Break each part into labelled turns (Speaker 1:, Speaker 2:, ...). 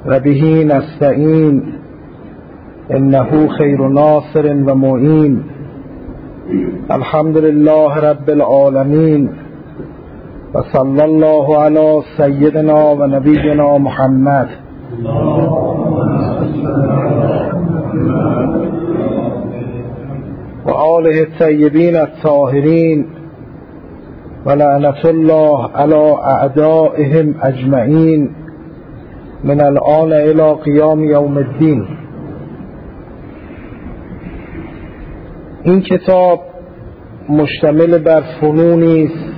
Speaker 1: و به نستعین انه خیر ناصر و معین. الحمد لله رب العالمین و صلی الله علی سیدنا و نبینا محمد و آله الطیبین الطاهرین و لعنت الله علی اعدائهم اجمعین من الآن الی قیام یوم الدین. این کتاب مشتمل بر فنونی است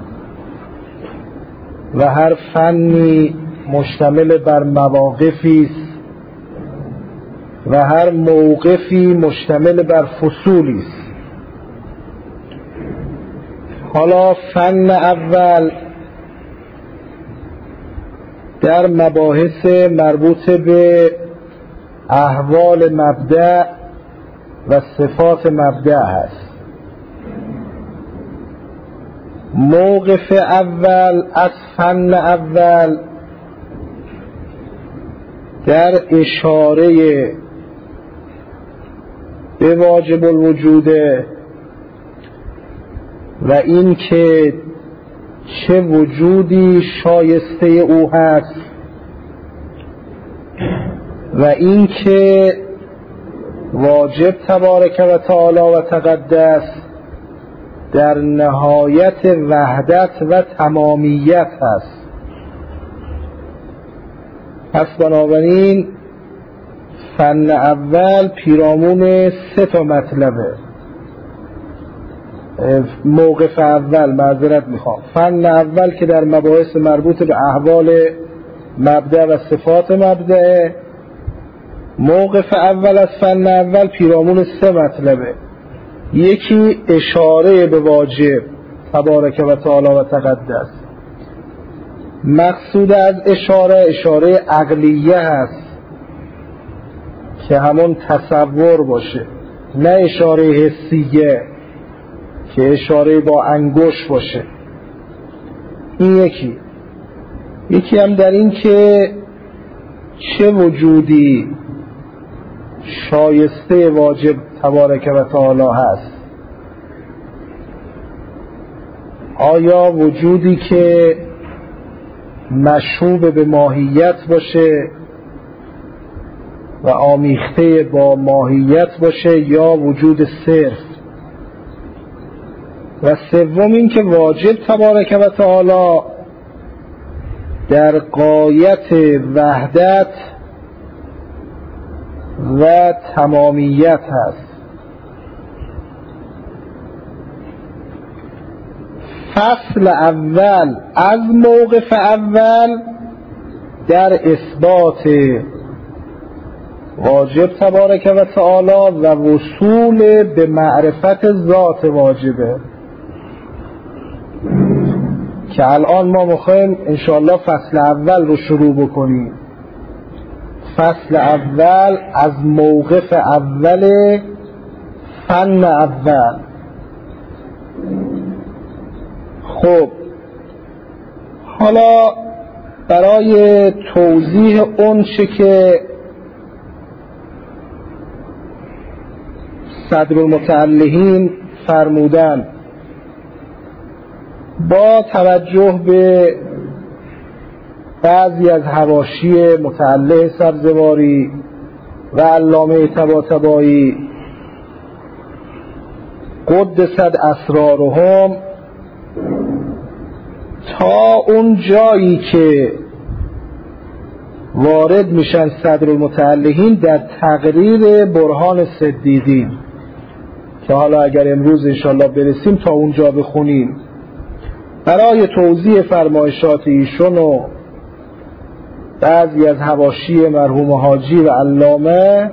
Speaker 1: و هر فنی مشتمل بر مواقفی است و هر موقفی مشتمل بر فصولی است. حالا فن اول در مباحث مربوط به احوال مبدأ و صفات مبدأ هست. موقف اول از فن اول در اشاره به واجب الوجوده و این که چه وجودی شایسته او هست و این که واجب تبارک و تعالی و تقدس در نهایت وحدت و تمامیت هست. پس بنابراین فن اول پیرامون سه تا مطلبه. موقف اول معذرت میخوام، فن اول که در مباحث مربوط به احوال مبدأ و صفات مبدأ، موقف اول از فن اول پیرامون سه مطلبه. یکی اشاره به واجب تبارک و تعالی و تقدس. مقصود از اشاره عقلیه هست که همون تصور باشه، نه اشاره حسیه که اشاره با انگشت باشه. این یکی هم در این که چه وجودی شایسته واجب تبارک و تعالی هست. آیا وجودی که مشوب به ماهیت باشه و آمیخته با ماهیت باشه یا وجود صرف. و سوم این که واجب تبارک و تعالی در غایت وحدت و تمامیت هست. فصل اول از موقف اول در اثبات واجب تبارک و تعالی و وصول به معرفت ذات واجبه که الان ما میخوایم انشاءالله فصل اول رو شروع بکنیم. فصل اول از موقف اول فن اول. خب حالا برای توضیح اون چه که صدر المتعلهین فرمودن با توجه به بعضی از حواشی متعلق سبزواری و علامه طباطبایی قدست اسرارهم تا اون جایی که وارد میشن صدر المتعلهین در تقریر برهان صدیقین که حالا اگر امروز انشاءالله برسیم تا اونجا بخونیم. برای توضیح فرمایشات ایشون و بعضی از حواشی مرحوم حاجی و علامه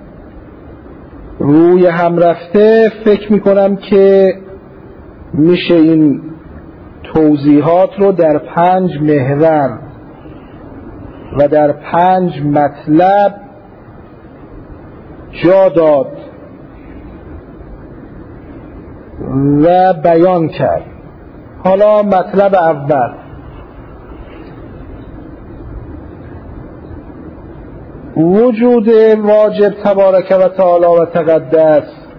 Speaker 1: روی هم رفته فکر میکنم که میشه این توضیحات رو در 5 محور و در 5 مطلب جا داد و بیان کرد. حالا مطلب اول، وجود واجب تبارک و تعالی و تقدس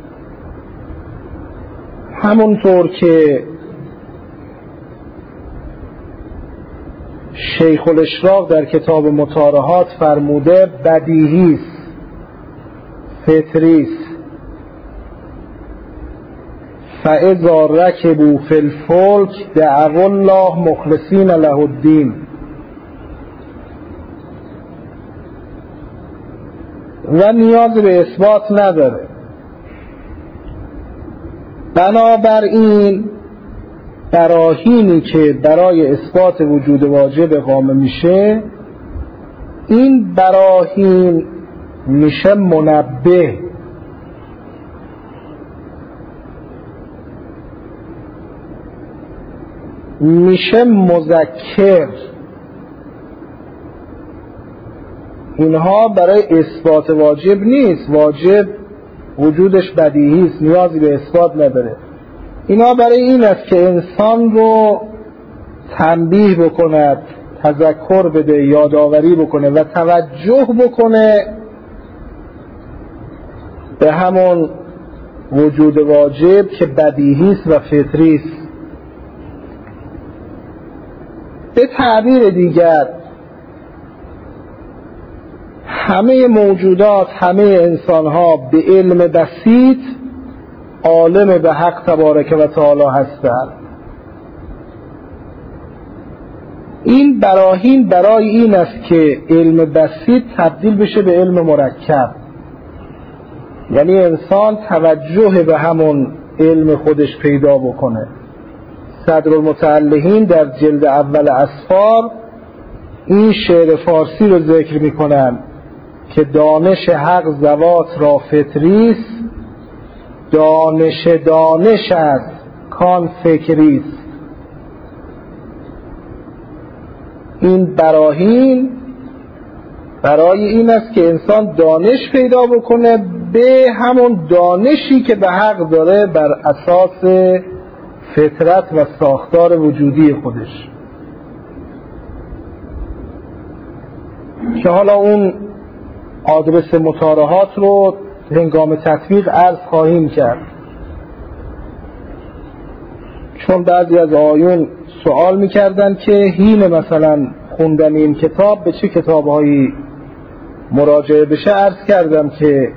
Speaker 1: همونطور که شیخ الاشراق در کتاب مطارحات فرموده بدیهی است، فطری است. فاذا رکبوا فی الفلک دعوا الله مخلصین له الدین. و نیاز به اثبات نداره. بنابراین براهینی که برای اثبات وجود واجب اقامه میشه، این براهین میشه منبه، میشه مذکر. اینها برای اثبات واجب نیست، واجب وجودش بدیهی است، نیازی به اثبات نداره. اینا برای این است که انسان رو تنبیه بکند، تذکر بده، یادآوری بکنه و توجه بکنه به همون وجود واجب که بدیهی است و فطری است. به تعبیر دیگر همه موجودات، همه انسانها به علم بسیط عالم به حق تبارک و تعالی هستند. این براهین برای این است که علم بسیط تبدیل بشه به علم مرکب، یعنی انسان توجه به همون علم خودش پیدا بکنه. صدرالمتعلقین در جلد اول اسفار این شعر فارسی رو ذکر میکنن که دانش حق زوات را فطری است، دانش است کان فکری است. این براهین برای این است که انسان دانش پیدا بکنه به همون دانشی که به حق داره بر اساس فطرت و ساختار وجودی خودش، که حالا اون آدرس مطارحات رو هنگام تطبیق عرض خواهیم کرد. چون بعضی از آیون سوال میکردن که هین مثلا خوندن این کتاب به چه کتابهایی مراجعه بشه، عرض کردم که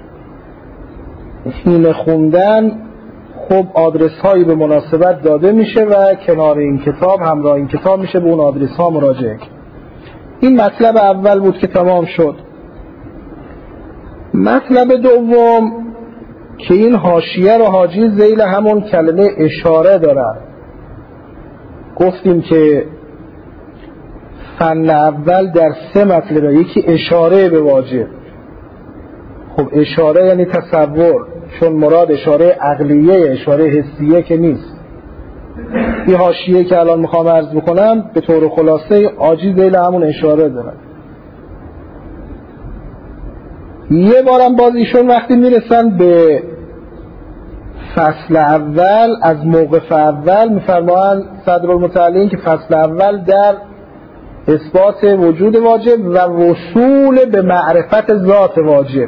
Speaker 1: هین خوندن خب آدرس هایی به مناسبت داده میشه و کنار این کتاب همراه این کتاب میشه به اون آدرس ها مراجعه کرد. این مطلب اول بود که تمام شد. مطلب دوم که این حاشیه رو حاجی ذیل همون کلمه اشاره دارن. گفتیم که فن اول در 3 مطلبه. یکی اشاره به واجب. خب اشاره یعنی تصور، چون مراد اشاره عقلیه، اشاره حسیه که نیست. این حاشیه که الان میخوام عرض بکنم به طور خلاصه حاجی ذیل همون اشاره دارن. یه بارم باز ایشون وقتی میرسن به فصل اول از موقف اول میفرمایند صدرالمتعلقین که فصل اول در اثبات وجود واجب و وصول به معرفت ذات واجب،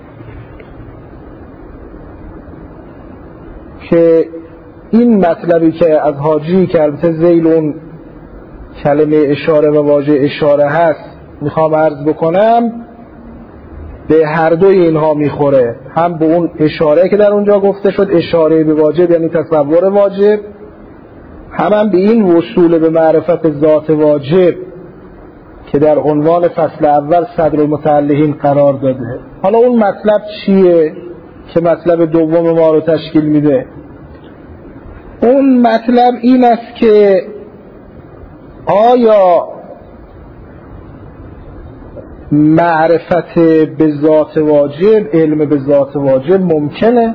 Speaker 1: که این مطلبی که از حاجی که البته ذیل اون کلمه اشاره و واژه اشاره هست میخوام عرض بکنم، به هر دوی اینها میخوره. هم به اون اشاره که در اونجا گفته شد، اشاره به واجب یعنی تصور واجب، هم به این وصول به معرفت ذات واجب که در عنوان فصل اول صدرالمتعلقین قرار داده. حالا اون مطلب چیه که مطلب دوم ما رو تشکیل میده؟ اون مطلب این است که آیا معرفت به ذات واجب، علم به ذات واجب ممکنه؟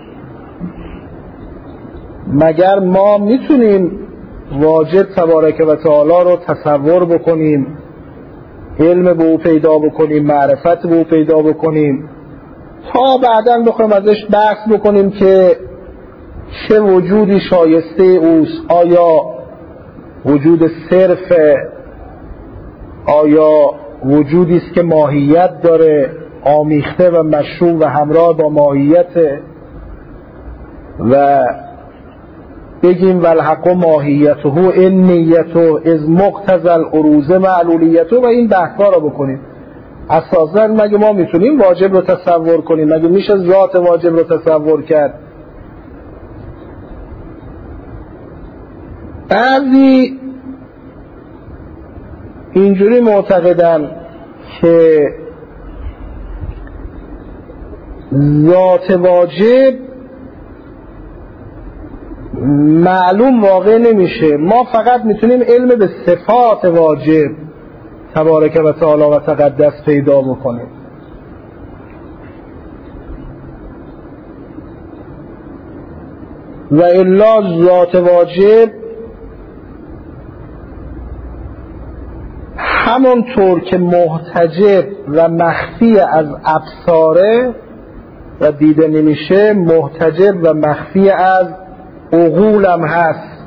Speaker 1: مگر ما میتونیم واجب تبارک و تعالی رو تصور بکنیم، علم به او پیدا بکنیم، معرفت به او پیدا بکنیم، تا بعداً بخوایم ازش بحث بکنیم که چه وجودی شایسته اوست؟ آیا وجود صرف، آیا وجودی است که ماهیت داره، آمیخته و مشروع و همراه با ماهیت، و بگیم والحق ماهیته این نیته از مقتضی العروض معلولیته، و این بحثا رو بکنیم. اساسا مگه ما میتونیم واجب رو تصور کنیم؟ مگه میشه ذات واجب رو تصور کرد؟ بعضی اینجوری معتقدن که ذات واجب معلوم واقع نمیشه، ما فقط میتونیم علم به صفات واجب تبارک و تعالی و تقدس پیدا بکنیم. و الا ذات واجب همونطور که محتجب و مخفی از ابصاره و دیده نمیشه، محتجب و مخفی از عقولم هست.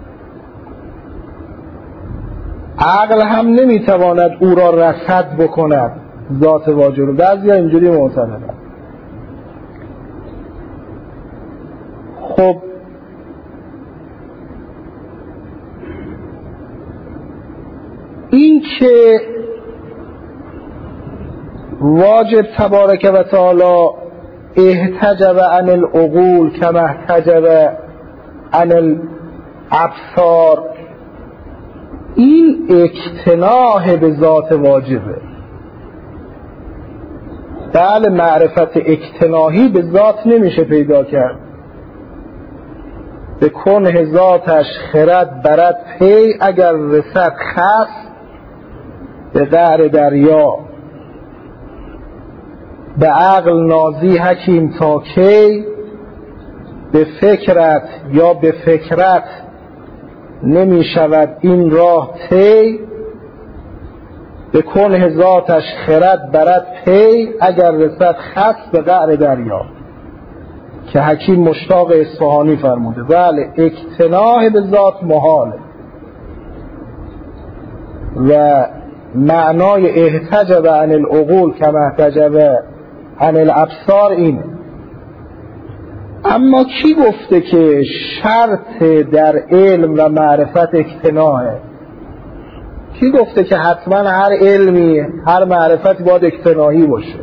Speaker 1: عقل هم نمیتواند او را رصد بکند ذات واجب رو. بعضی ها اینجوری معتقدند. خب این که واجب تبارک و تعالی احتجب عن العقول کما احتجب عن الابصار، این اکتناه به ذات واجبه. بله، معرفت اکتناهی به ذات نمیشه پیدا کرد. به کنه ذاتش خرد برد پی، اگر رسد خس به قعر دریا. به عقل نازی حکیم تا کی، به فکرت یا به فکرت نمی شود این راه طی. به کنه ذاتش خرد برد پی، اگر رسد خس به قعر دریا، که حکیم مشتاق اصفهانی فرموده. بله، اکتناه به ذات محاله و معنای احتجب عن العقول کما احتجب عن الابصار اینه. اما کی گفته که شرط در علم و معرفت اکتناهه؟ کی گفته که حتما هر علمی، هر معرفت باید اکتناهی باشه؟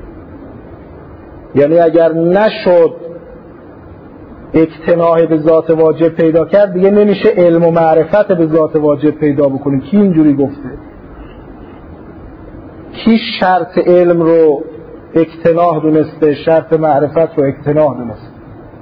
Speaker 1: یعنی اگر نشد اکتناه به ذات واجب پیدا کرد، دیگه نمیشه علم و معرفت به ذات واجب پیدا بکنیم. کی اینجوری گفته؟ کی شرط علم رو اکتناه دونسته، شرط معرفت رو اکتناه دونسته؟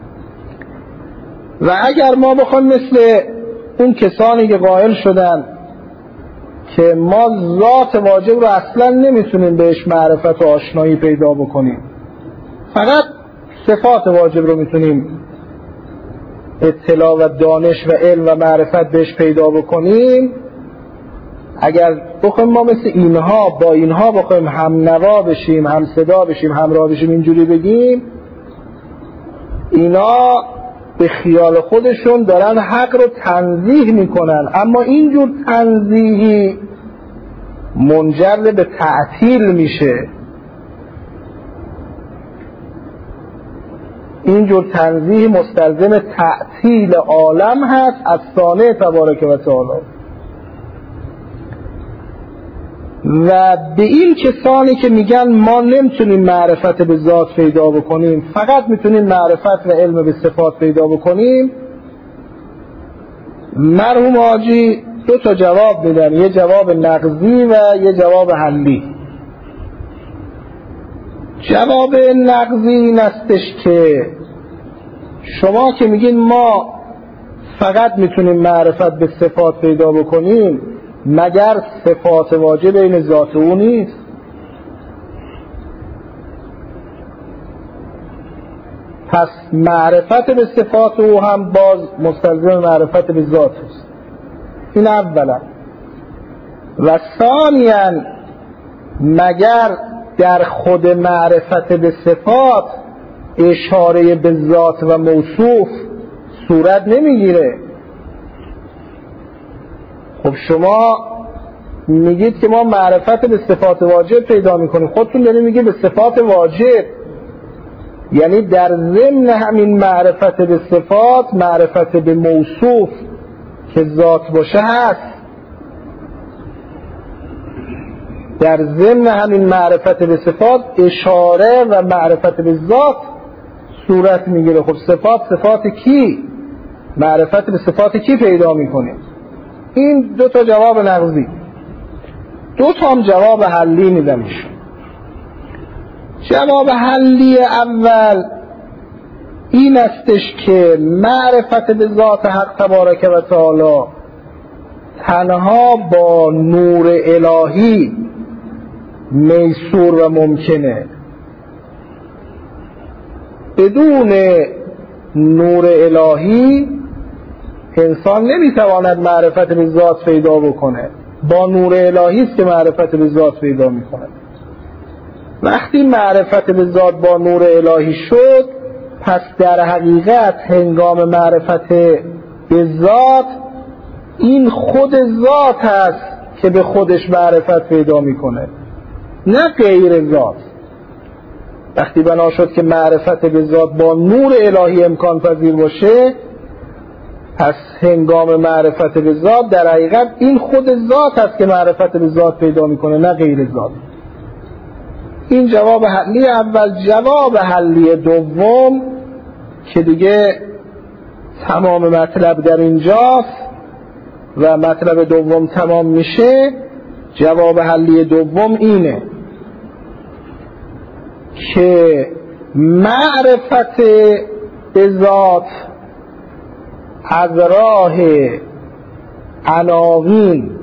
Speaker 1: و اگر ما بخوایم مثل اون کسانی که قائل شدن که ما ذات واجب رو اصلا نمیتونیم بهش معرفت و آشنایی پیدا بکنیم، فقط صفات واجب رو میتونیم اطلاع و دانش و علم و معرفت بهش پیدا بکنیم، اگر بخوایم ما مثل اینها با اینها بخوایم هم نوا بشیم، هم صدا بشیم، همراه بشیم، اینجوری بگیم، اینا به خیال خودشون دارن حق رو تنزیه میکنن، اما اینجور تنزیهی منجر به تعطیل میشه. اینجور تنزیه مستلزم تعطیل عالم هست از صانع تبارک و تعالی. و به این کسانی که میگن ما نمیتونیم معرفت به ذات پیدا بکنیم، فقط میتونیم معرفت و علم به صفات پیدا بکنیم، مرحوم حاجی دو تا جواب میدن، یه جواب نقضی و یه جواب حلی. جواب نقضی این استش که شما که میگین ما فقط میتونیم معرفت به صفات پیدا بکنیم، مگر صفات واجب این ذات او نیست؟ پس معرفت به صفات او هم باز مستلزم معرفت به ذات است. این اولا. و ثانیا، مگر در خود معرفت به صفات اشاره به ذات و موصوف صورت نمیگیره؟ خب شما میگید که ما معرفت به صفات واجب پیدا میکنیم، خودتون دارید میگید به صفات واجب، یعنی در ضمن همین معرفت به صفات معرفت به موصوف که ذات باشه هست. در ضمن همین معرفت به صفات اشاره و معرفت به ذات صورت میگیره. خب صفات کی؟ معرفت به صفات کی پیدا میکنیم؟ این دو تا جواب نقضی، دو تا هم جواب حلی میدمش. جواب حلی اول این استش که معرفت به ذات حق تبارک و تعالی تنها با نور الهی میسور و ممکنه. بدون نور الهی انسان نمیتواند معرفت به ذات پیدا بکنه، با نور الهی است که معرفت به ذات پیدا میکنه. وقتی معرفت به ذات با نور الهی شد، پس در حقیقت هنگام معرفت به ذات این خود ذات هست که به خودش معرفت پیدا میکنه، نه غیر ذات. وقتی بنا شد که معرفت به ذات با نور الهی امکان پذیر باشه، پس هنگام معرفت به ذات در حقیقت این خود ذات هست که معرفت به ذات پیدا میکنه، نه غیر ذات. این جواب حلی اول. جواب حلی دوم که دیگه تمام مطلب در اینجاست و مطلب دوم تمام میشه، جواب حلی دوم اینه که معرفت به ذات از راه عناوین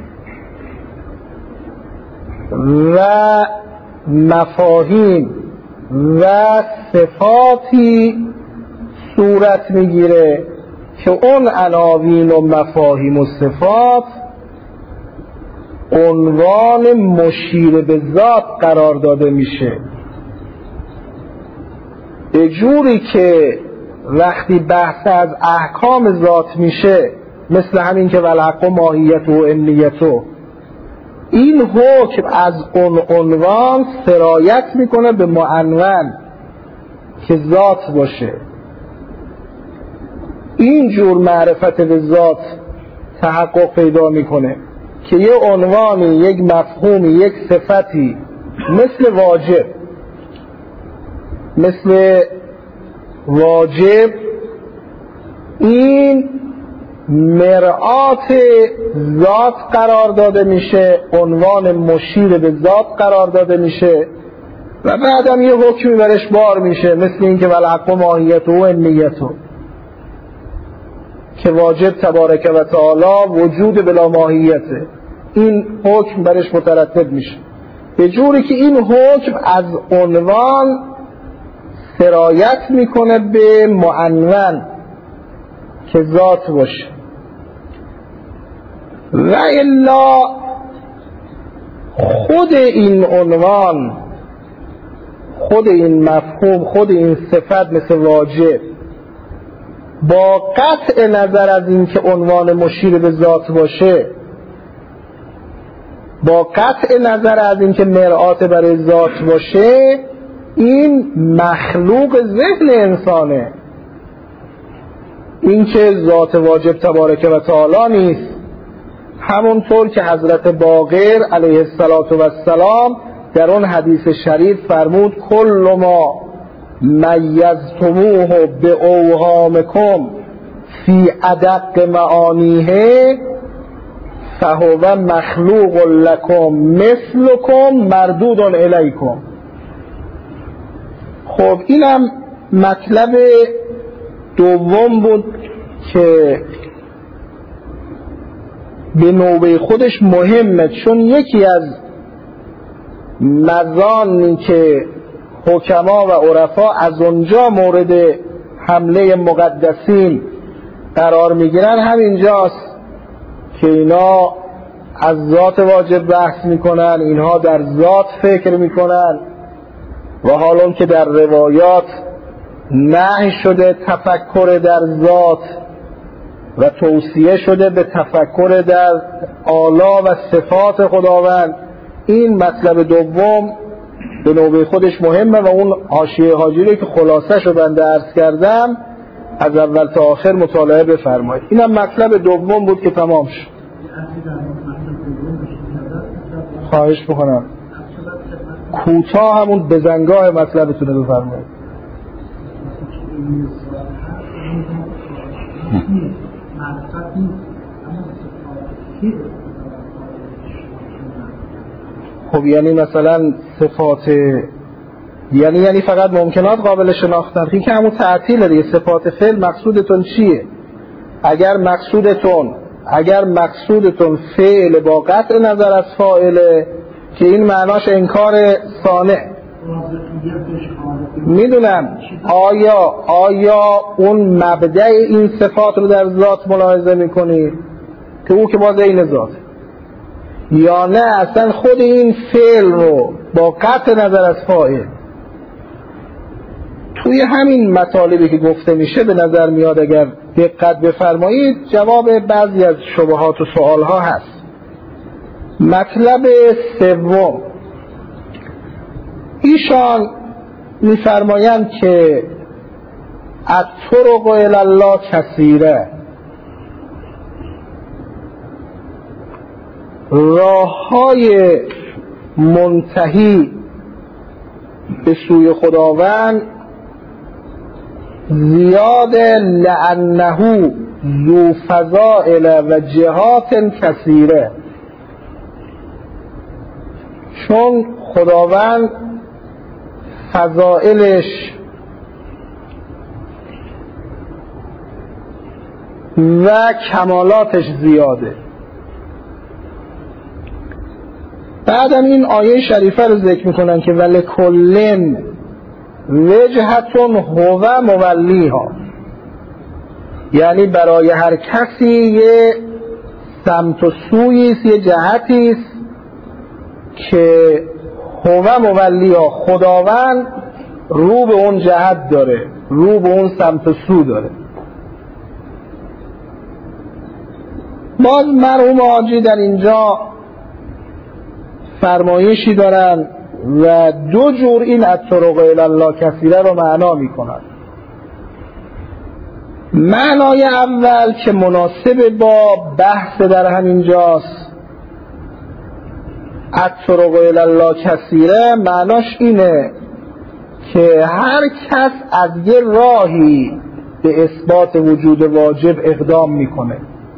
Speaker 1: و مفاهیم و صفاتی صورت میگیره که اون عناوین و مفاهیم و صفات عنوان مشیر به ذات قرار داده میشه، به جوری که وقتی بحث از احکام ذات میشه، مثل همین که والحق و ماهیت و امنیتو، این حکم از اون عنوان سرایت میکنه به معنون که ذات باشه. اینجور معرفت به ذات تحقق پیدا میکنه که یه عنوانی، یک مفهومی، یک صفتی مثل واجب این مرآت ذات قرار داده میشه، عنوان مشیر به ذات قرار داده میشه و بعدم یه حکمی برش بار میشه، مثل این که والحق و ماهیت و امنیتو، که واجب تبارک و تعالی وجود بلا ماهیته، این حکم برش مترتب میشه، به جوری که این حکم از عنوان سرایت میکنه به معنون که ذات باشه. و الا خود این عنوان، خود این مفهوم، خود این صفت مثل واجب، با قطع نظر از این که عنوان مشیر به ذات باشه، با قطع نظر از این که مرآت برای ذات باشه، این مخلوق ذهن انسانه. این که ذات واجب تبارک و تعالی نیست، همونطور که حضرت باقر علیه السلام در اون حدیث شریف فرمود کل ما میزتموه به اوهامکم فی ادق معانیه فهو مخلوق لکم مثلکم مردود الیکم. خب اینم مطلب دوم بود که به نوبه خودش مهمه، چون یکی از مزانی که حکما و عرفا از اونجا مورد حمله مقدسین قرار میگیرن همینجاست که اینا از ذات واجب بحث میکنن، اینها در ذات فکر میکنن و حالا که در روایات نهی شده تفکر در ذات و توصیه شده به تفکر در آلا و صفات خداوند. این مطلب دوم به نوبه خودش مهمه و اون حاشیه هاجری که خلاصه شو بنده عرض کردم از اول تا آخر مطالعه بفرمایید. اینم مطلب دوم بود که تمام شد. خواهش میکنم کوتاه همون بزنگاه مطلبتونه بفرمایید. خب یعنی مثلا صفات یعنی فقط ممکنات قابل شناختن، این که همون تعطیله دیگه. صفات فعل مقصودتون چیه؟ اگر مقصودتون فعل با قطع نظر از فاعله که این معناش انکار صانع. میدونم آیا اون مبدأ این صفات رو در ذات ملاحظه میکنی که او که باز این ذات، یا نه اصلا خود این فعل رو با قطع نظر از فاعل؟ توی همین مطالبی که گفته میشه به نظر میاد اگر دقت بفرمایید جواب بعضی از شبهات و سوالها هست. مطلب سوم، ایشان میفرمایند که الطرق الی الله کثیره، راه‌های منتهی به سوی خداوند زیاد لأنه ذو فضائل و جهات کثیره، چون خداوند فضائلش و کمالاتش زیاده. بعدم این آیه شریفه رو ذکر میکنن که ولکلن وجهتون هو مولیها، یعنی برای هر کسی یه سمت و سوییست، یه جهتیست که هو مولیها، خداوند رو به اون جهت داره، رو به اون سمت و سو داره. باز مرحوم حاجی در اینجا فرمایشی دارن و دو جور این الطرق الی الله کثیره رو معنا میکنن. معنای اول که مناسب با بحث در همین جاست، الطرق الی الله کثیره معناش اینه که هر کس از یه راهی به اثبات وجود واجب اقدام میکنه.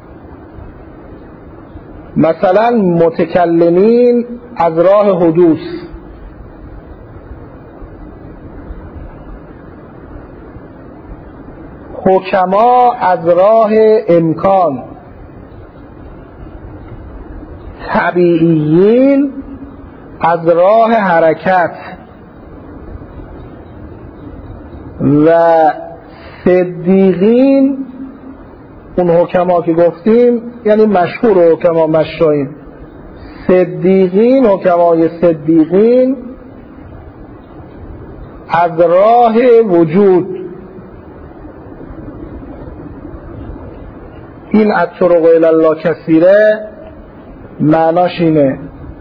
Speaker 1: مثلا متکلمین از راه حدوث، حکما از راه امکان، طبیعیین از راه حرکت و صدیقین، اون حکما که گفتیم یعنی مشهور حکما مشاهیر، صدیقین حکمای صدیقین از راه وجود. این الطرق الی الله کثیره معناش اینه.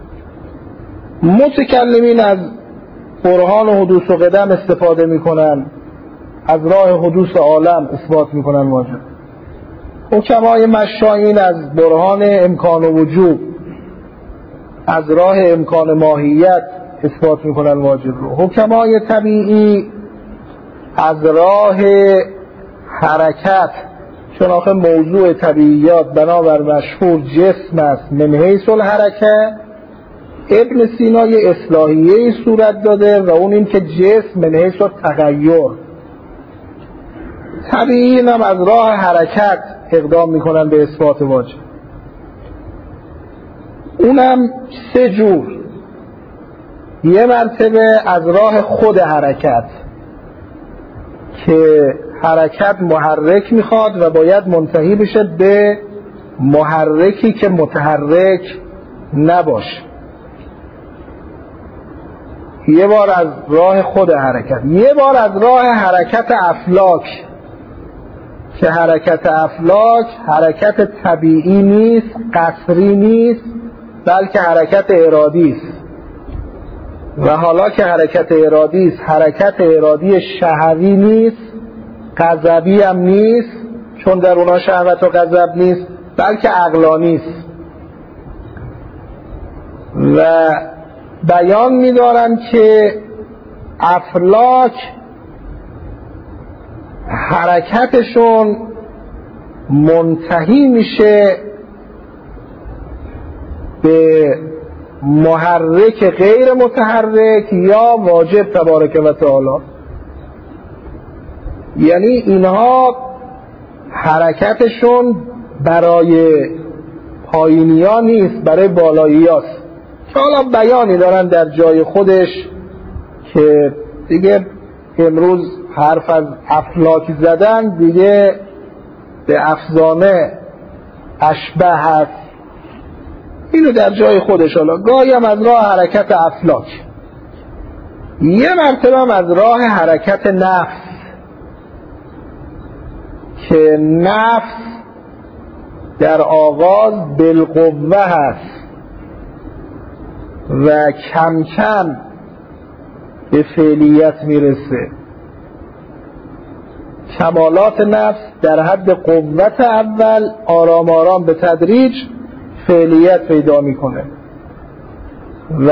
Speaker 1: متکلمین از برهان و حدوث و قدم استفاده میکنن، از راه حدوث عالم اثبات میکنن واجب. حکمای مشاهین از برهان امکان و وجود، از راه امکان ماهیت اثبات میکنن واجب رو. حکمای طبیعی از راه حرکت، چون آخه موضوع طبیعیات بنابر مشهور جسم است من حیث الحرکه. ابن سینا یه اصلاحیه‌ای صورت داده و اون این که جسم من حیث التغیر. طبیعی هم از راه حرکت اقدام میکنن به اثبات واجب. اونم سه جور. یه مرتبه از راه خود حرکت که حرکت محرک میخواد و باید منتهی بشه به محرکی که متحرک نباشه. یه بار از راه خود حرکت، یه بار از راه حرکت افلاک که حرکت افلاک حرکت طبیعی نیست، قصری نیست، بلکه حرکت ارادی است. و حالا که حرکت ارادی است، حرکت ارادی شهوی نیست، غضبی هم نیست، چون در اونها شهوت و غضب نیست، بلکه عقلانی است. و بیان می‌دارند که افلاک حرکتشون منتهی میشه به محرک غیر متحرک یا واجب تبارک و تعالی. یعنی اینها حرکتشون برای پایینی ها نیست، برای بالایی هاست. که حالا بیانی دارن در جای خودش که دیگه امروز حرف از افلاک زدن دیگه به افزانه اشبه هست. اینو در جای خودش. حالا گاهی هم از راه حرکت افلاک، یه مرتبه هم از راه حرکت نفس، که نفس در آغاز بالقوه هست و کم کم به فعلیت میرسه. کمالات نفس در حد قوت اول آرام آرام به تدریج فعلیت پیدا میکنه و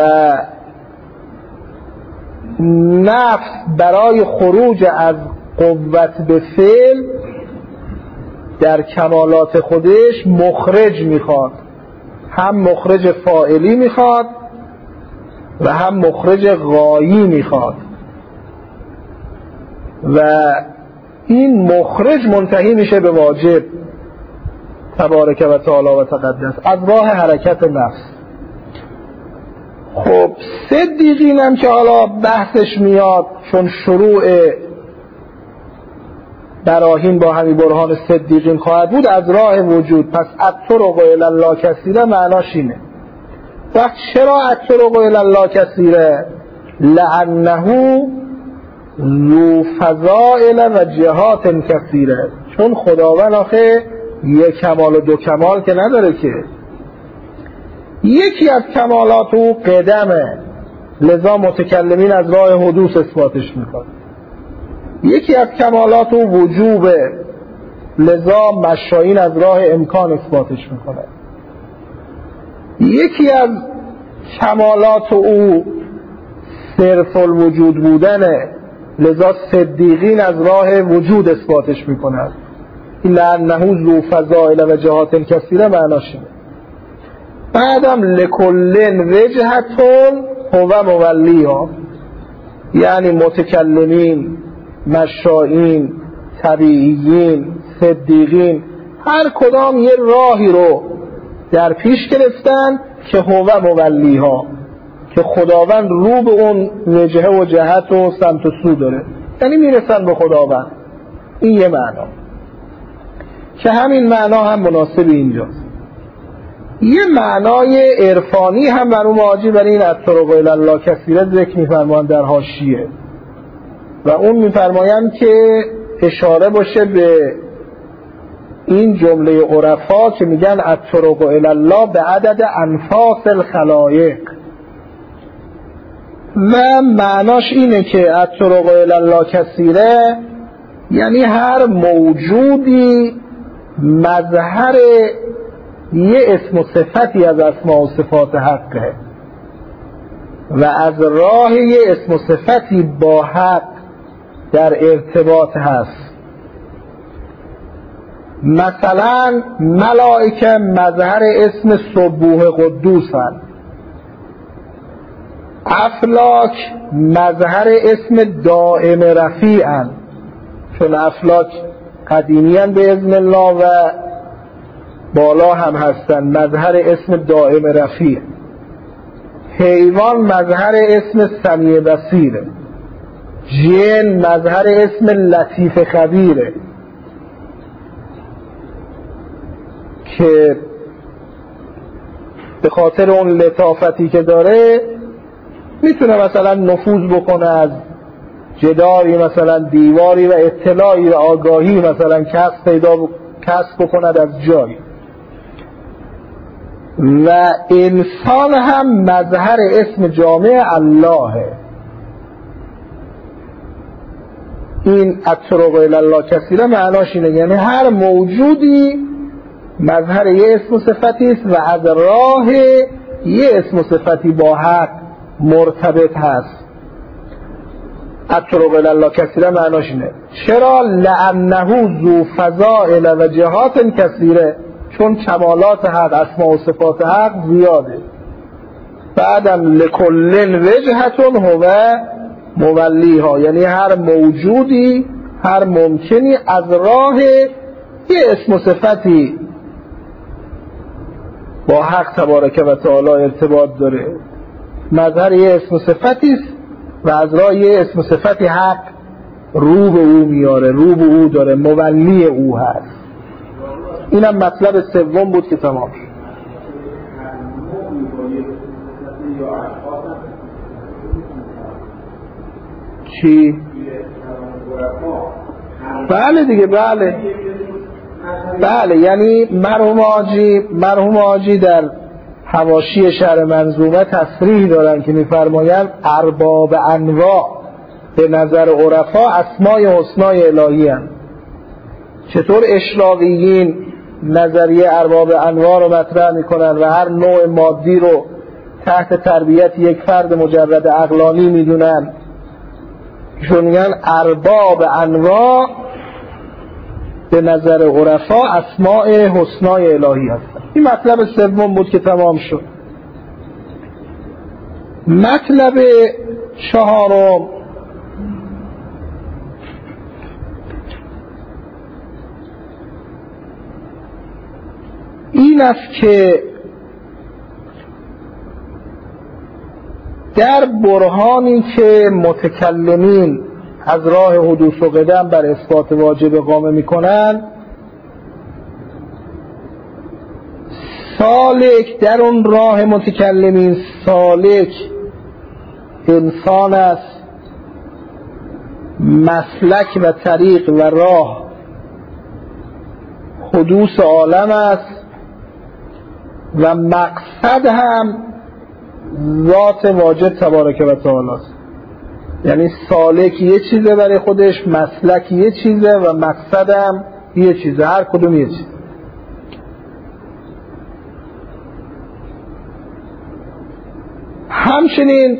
Speaker 1: نفس برای خروج از قوت به فعل در کمالات خودش مخرج میخواد، هم مخرج فاعلی میخواد و هم مخرج غایی میخواد و این مخرج منتهی میشه به واجب تبارک و تعالی و تقدس از راه حرکت نفس. خب صدیقین هم که حالا بحثش میاد، چون شروع براهین با همین برهان صدیقین خواهد بود از راه وجود، پس الطرق الی الله کثیره معناش اینه. وقت چرا الطرق الی الله کثیره؟ لانه ذو فضائل و جهات کثیره، چون خداوند آخه یک کمال و دو کمال که نداره، که یکی از کمالات او قدمه، لذا متکلمین از راه حدوث اثباتش میکنه. یکی از کمالات او وجوبه، لذا مشایین از راه امکان اثباتش میکنه. یکی از کمالات او صرف الوجود بودنه، لذا صدیقین از راه وجود اثباتش میکنن. لأنه ذو فضائل و جهات کثیره معناش اینه. بعدم لکل وجهتون هو مولیها، یعنی متکلمین، مشائین، طبیعیین، صدیقین هر کدام یه راهی رو در پیش گرفتن که هو مولیها، که خداوند رو به اون وجهه و جهت و سمت و سو داره، یعنی میرسن به خداوند. این یه معنا که همین معنا هم مناسب اینجاست. یه معنای عرفانی هم مرحوم حاجی برای این الطرق الی الله کثیره ذکر می‌فرمایند در حاشیه، و اون می‌فرمایند که اشاره باشه به این جمله عرفا که میگن الطرق الی الله به عدد انفاس الخلایق، و معناش اینه که الطرق الی الله کثیره یعنی هر موجودی مظهر یه اسم و صفتی از اسماء و صفات حقه و از راه یه اسم و صفتی با حق در ارتباط هست. مثلا ملائکه مظهر اسم سبوح قدوس هست، افلاک مظهر اسم دائم رفیع هست، چون افلاک قدیمی هست به اذن الله و بالا هم هستن، مظهر اسم دائم رفیع. حیوان مظهر اسم سمیع بصیره، جن مظهر اسم لطیف خبیره که به خاطر اون لطافتی که داره میتونه مثلا نفوذ بکنه از جداری مثلا دیواری و اطلاعی و آگاهی مثلا کسب بکند از جایی. و انسان هم مظهر اسم جامع الله. این الطرق الی الله کثیره معناش اینه، یعنی هر موجودی مظهر یه اسم و صفتی است و از راه یه اسم و صفتی با حق مرتبط هست. الطرق الی الله کثیره معناش اینه. چرا؟ لأنه ذو فضائل و جهات کثیره، چون کمالات حق، اسماء و صفات حق زیاده. بعدم لکل وجهتون هو مولیها، یعنی هر موجودی، هر ممکنی از راه یه اسم و صفتی با حق تبارک و تعالی ارتباط داره. مظهر یه اسم و صفتی است و از راه یه اسم و صفتی حق رو به او میاره، رو به او داره، مولی او هست. اینم مطلب سوم بود که تمام شد. چی؟ بله دیگه، بله یعنی مرحوم حاجی در حواشی شرح منظومه تصریح دارن که میفرمایند ارباب انواع به نظر عرفا اسمای حسنای الهی هستند. چطور اشراقیین نظریه ارباب انواع رو مطرح میکنن و هر نوع مادی رو تحت تربیت یک فرد مجرد عقلانی میدونن، چون میگن ارباب انواع به نظر عرفا اسماء حسنای الهی هستند. این مطلب سوم بود که تمام شد. مطلب چهارم این است که در برهانی که متکلمین از راه حدوث و قدم بر اثبات واجب اقامه میکنن، سالک در اون راه متکلمین سالک انسان است، مسلک و طریق و راه حدوث عالم است و مقصد هم ذات واجب تبارک و تعالی است. یعنی سالک یه چیزه برای خودش، مسلک یه چیزه و مقصد هم یه چیزه، هر کدوم یه چیزه. همچنین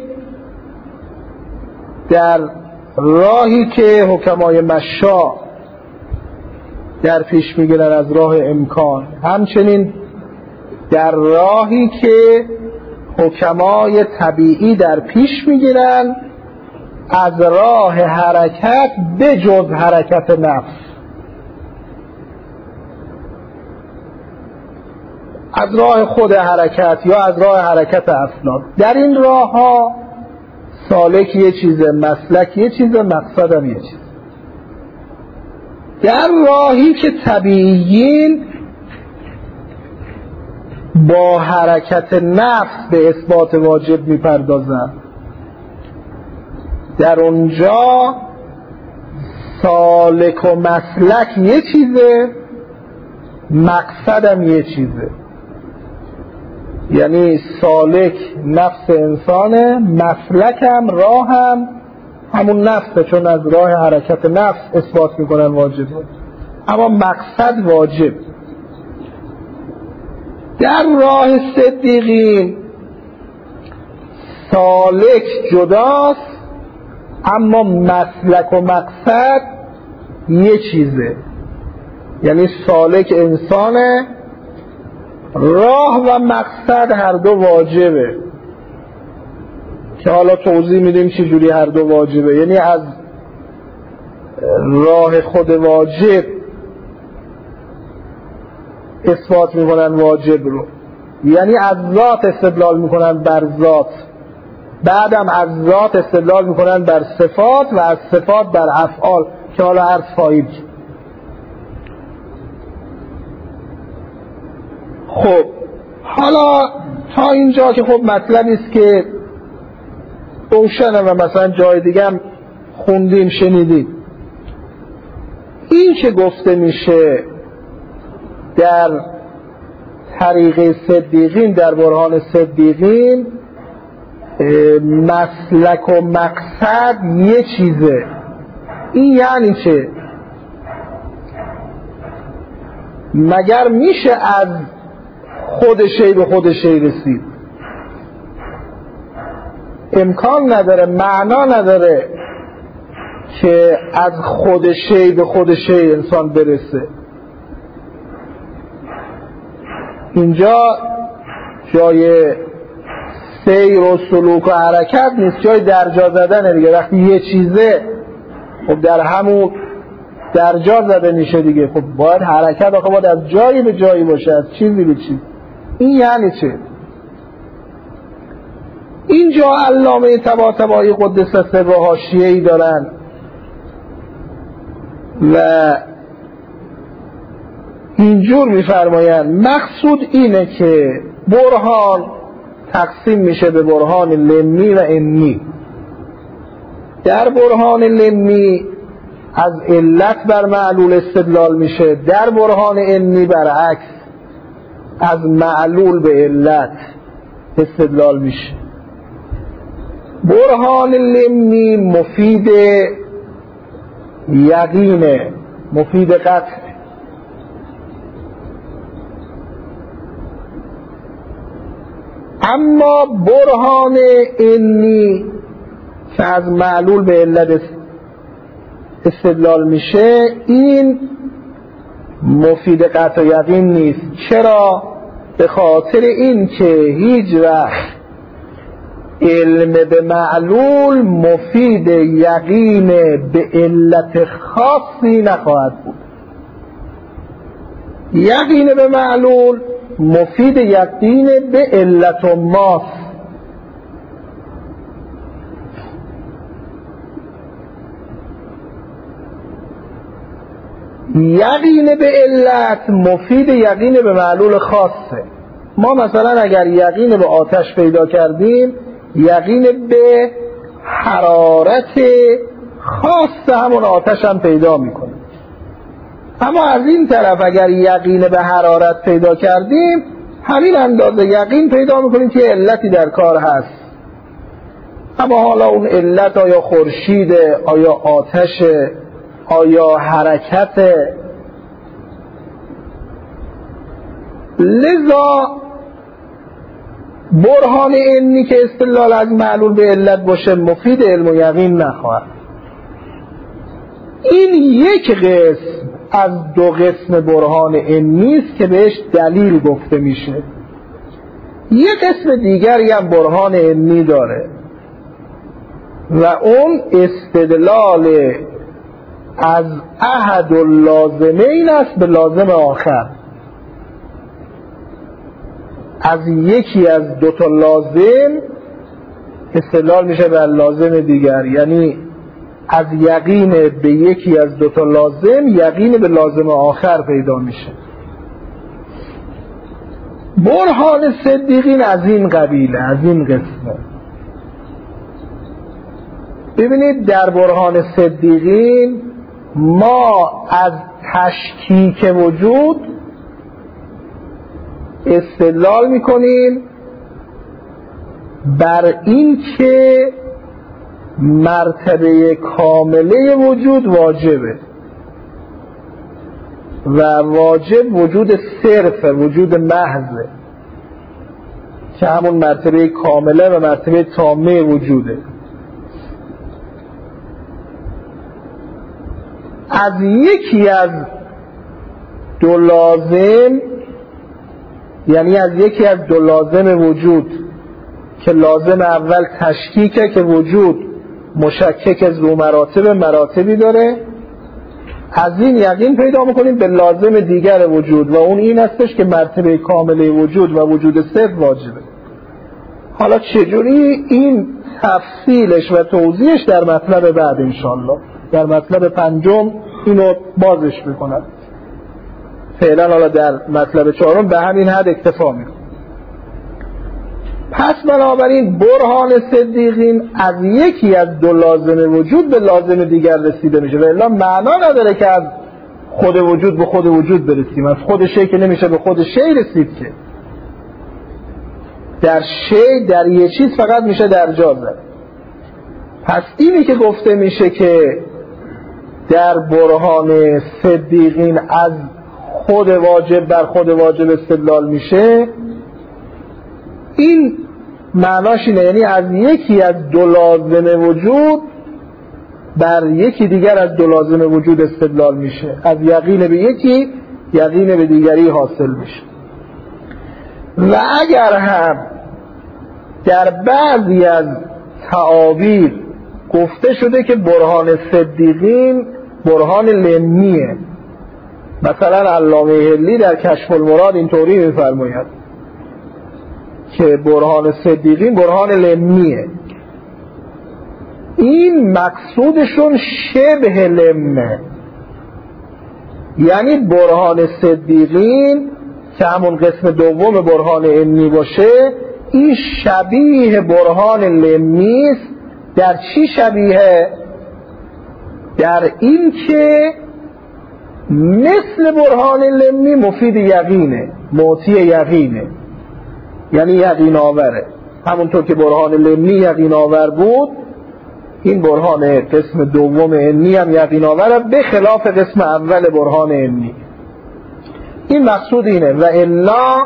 Speaker 1: در راهی که حکمای مشاء در پیش میگیرن از راه امکان، همچنین در راهی که حکمای طبیعی در پیش میگیرن از راه حرکت به جز حرکت نفس، از راه خود حرکت یا از راه حرکت افلاک. در این راه ها سالک یه چیزه، مسلک یه چیزه، مقصد هم یه چیزه. در راهی که طبیعیین با حرکت نفس به اثبات واجب میپردازن، در اونجا سالک و مسلک یه چیزه، مقصدم یه چیزه. یعنی سالک نفس انسانه، مسلکم راهم همون نفسه، چون از راه حرکت نفس اثبات میکنن واجب، اما مقصد واجب. در راه صدیقین سالک جداست اما مسلک و مقصد یه چیزه. یعنی سالک انسانه، راه و مقصد هر دو واجبه، که حالا توضیح میدیم چه جوری هر دو واجبه. یعنی از راه خود واجب اثبات میکنن واجب رو، یعنی از ذات استدلال میکنن بر ذات، بعدم از ذات استدلال میکنن بر صفات و از صفات بر افعال، که حالا عرض خواهیم. خب حالا تا اینجا که خب مطلبی است که روشنه و مثلا جای دیگه هم خوندیم شنیدیم. این که گفته میشه در طریق صدیقین، در برهان صدیقین، مسلک و مقصد یه چیزه. این یعنی چه؟ مگر میشه از خود شی به خود شی رسید؟ امکان نداره، معنا نداره که از خود شی به خود شی انسان برسه. اینجا جای سیر و سلوک و حرکت نیست، جای درجا زدن دیگه. وقتی یه چیزه خب در همون درجا زده میشه دیگه. خب باید حرکت آخه باید از جایی به جایی باشه، از چیزی به چیز. این یعنی چه؟ اینجا علامه طباطبایی قدس سره حاشیه‌ای دارن و اینجور میفرمایند مقصود اینه که برهان تقسیم میشه به برهان لمی و انی. در برهان لمی از علت بر معلول استدلال میشه، در برهان انی برعکس از معلول به علت استدلال میشه. برهان لمی مفید یقینه، مفید قطع. اما برهان انی که از معلول به علت استدلال میشه، این مفید قطع یقین نیست. چرا؟ به خاطر این که هیچ وقت علم به معلول مفید یقین به علت خاصی نخواهد بود. یقین به معلول مفید یقین به علت و ماست. یقین به علت مفید یقین به معلول خاصه. ما مثلا اگر یقین به آتش پیدا کردیم، یقین به حرارت خاص همون آتش هم پیدا میکنیم. اما از این طرف اگر یقین به حرارت پیدا کردیم، همین اندازه یقین پیدا میکنیم که علتی در کار هست. اما حالا اون علت آیا خورشید، آیا آتش، آیا حرکت؟ لذا برهان انی که استدلال از معلول به علت باشه مفید علم و یقین نخواهد. این یک قسم از دو قسم برهان انی است که بهش دلیل گفته میشه. یک قسم دیگری هم برهان انی داره و اون استدلال از احد اللازمین است به لازم آخر. از یکی از دو تا لازم استدلال میشه بر لازم دیگر، یعنی از یقین به یکی از دو تا لازم یقین به لازم آخر پیدا میشه. برهان صدیقین از این قبیله، از این قسمه. ببینید در برهان صدیقین ما از تشکیک وجود استدلال میکنیم بر این که مرتبه کامله وجود واجبه و واجب وجود صرف، وجود محضه که همون مرتبه کامله و مرتبه تامه وجوده. از یکی از دو لازم، یعنی از یکی از دو لازم وجود که لازم اول تشکیکه که وجود مشکک ذو مراتب مراتبی داره، از این یقین پیدا میکنیم به لازم دیگر وجود و اون این هستش که مرتبه کامله وجود و وجود صرف واجبه. حالا چجوری این تفصیلش و توضیحش در مطلب بعد انشالله، در مطلب پنجم اینو بازش میکنم. فعلا حالا در مطلب چهارم به همین حد اکتفا میکنم. پس بنابراین برهان صدیقین از یکی از دو لازم وجود به لازم دیگر رسیده میشه و الا معنا نداره که از خود وجود به خود وجود برسیم. از خود شی که نمیشه به خود شی رسید، که در شی در یه چیز فقط میشه در جا زد. پس اینی که گفته میشه که در برهان صدیقین از خود واجب بر خود واجب استدلال میشه، این معناش اینه، یعنی از یکی از دو لازم وجود بر یکی دیگر از دو لازم وجود استدلال میشه. از یقین به یکی یقین به دیگری حاصل میشه. و اگر هم در بعضی از تعابیر گفته شده که برهان صدیقین برهان لمیه، مثلا علامه حلی در کشف المراد اینطوری میفرماید که برهان صدیقین برهان لمیه، این مقصودشون شبه لمه، یعنی برهان صدیقین که همون قسم دوم برهان انی باشه، این شبیه برهان لمی است. در چی شبیه؟ در این که مثل برهان لمی مفید یقینه، معطی یقینه، یعنی یقین آوره. همونطور که برهان لمی یقین آور بود، این برهان قسم دوم انی هم یقین آوره، به خلاف قسم اول برهان انی. این مقصود اینه. و الا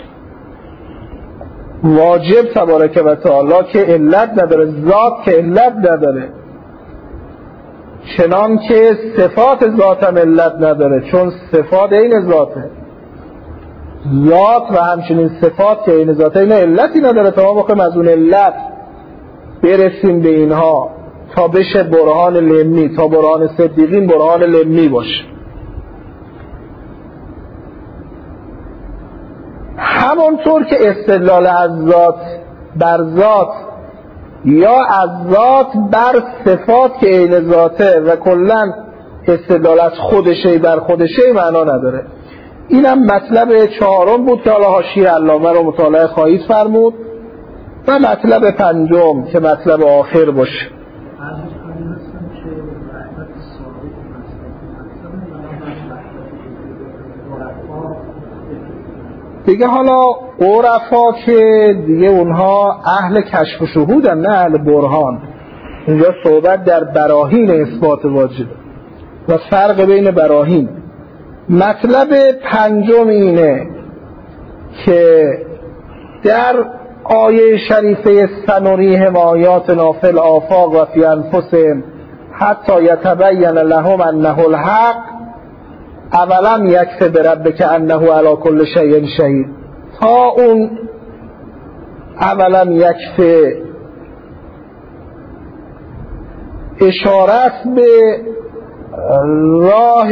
Speaker 1: واجب تبارک و تعالی که علت نداره، ذات که علت نداره، چنان که صفات ذات هم علت نداره، چون صفات این ذاته، ذات و همچنین صفات که این ذاته این علتی نداره تا ما بخوایم از اون علت برسیم به اینها تا بشه برهان لمی، تا برهان صدیقین برهان لمی باشه. همونطور که استدلال از ذات بر ذات یا از ذات بر صفات که عین ذاته و کلا استدلال از خود شی بر خود شی معنا نداره. اینم مطلب چهارم بود که حالا حاشیه علامه رو مطالعه خواهید فرمود، و مطلب پنجم که مطلب آخر باشه. دیگه حالا عرفا که دیگه اونها اهل کشف و شهودن، نه اهل برهان. اینجا صحبت در براهین اثبات واجب و فرق بین براهین. مطلب پنجم اینه که در آیه شریفه سنریهم آیاتنا فی الآفاق و فی انفسهم حتی یتبین لهم انه الحق اولم یکفی بربک انه علی کل شیء شهید، تا اون اولم یکفی اشارت به راه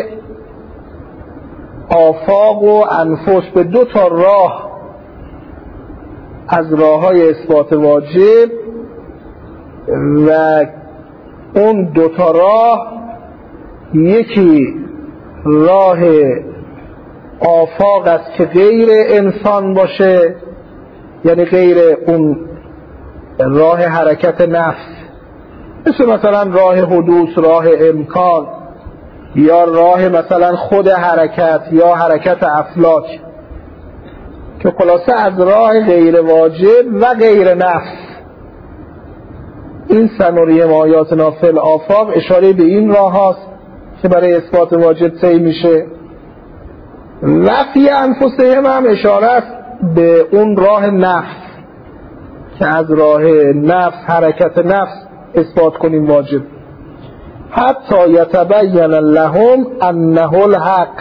Speaker 1: آفاق و انفس، به دو تا راه از راه‌های اثبات واجب، و اون دو تا راه یکی راه آفاق است که غیر انسان باشه، یعنی غیر اون راه حرکت نفس، مثلا راه حدوث، راه امکان، یا راه مثلا خود حرکت یا حرکت افلاک، که خلاصه از راه غیر واجب و غیر نفس. این سنریهم آیاتنا فی الآفاق اشاره به این راه هاست که برای اثبات واجب طی میشه، و فی انفسهم هم اشاره است به اون راه نفس که از راه نفس، حرکت نفس اثبات کنیم واجب. حتی یتبین لهم انه الحق،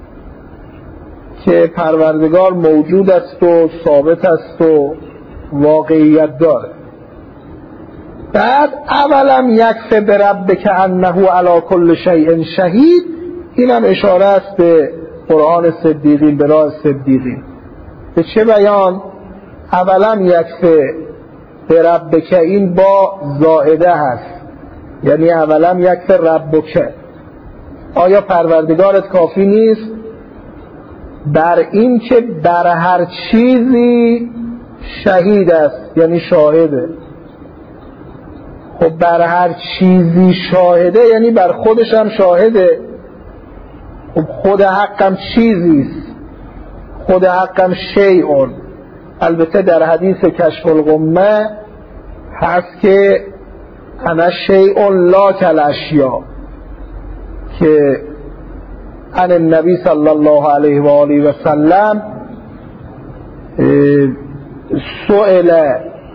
Speaker 1: که پروردگار موجود است و ثابت است و واقعیت داره. بعد اولم یکفی بربک انه علی کل شیء شهید، اینم اشاره است به قرآن صدیقین، به راه صدیقین. به چه بیان؟ اولم یکفی بربک، این با زائده هست، یعنی اولم یکفی ربک، آیا پروردگارت کافی نیست بر این که بر هر چیزی شهید است یعنی شاهده. خب بر هر چیزی شاهده یعنی بر خودش هم شاهده. خب خود حقم چیزیست، خود حقم شیئون. البته در حدیث کشف الغمه هست که انا شیئون لا کالاشیاء، که عن النبی صلی الله علیه و آله و سلم سئل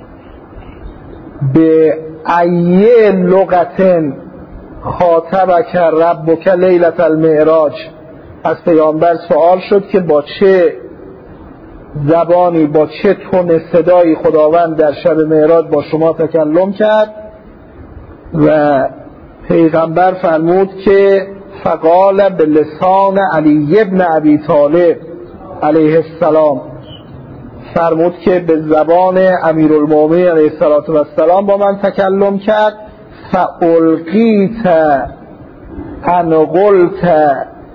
Speaker 1: به ای لغة خاطبک ربک لیلة المعراج، از پیامبر سوال شد که با چه زبانی، با چه تون صدایی خداوند در شب معراج با شما تکلم کرد، و پیغمبر فرمود که فقال بلسان علی ابن ابی طالب علیه السلام، فرمود که به زبان امیرالمومنین علیه السلام با من تکلم کرد. فالقیت ان قلت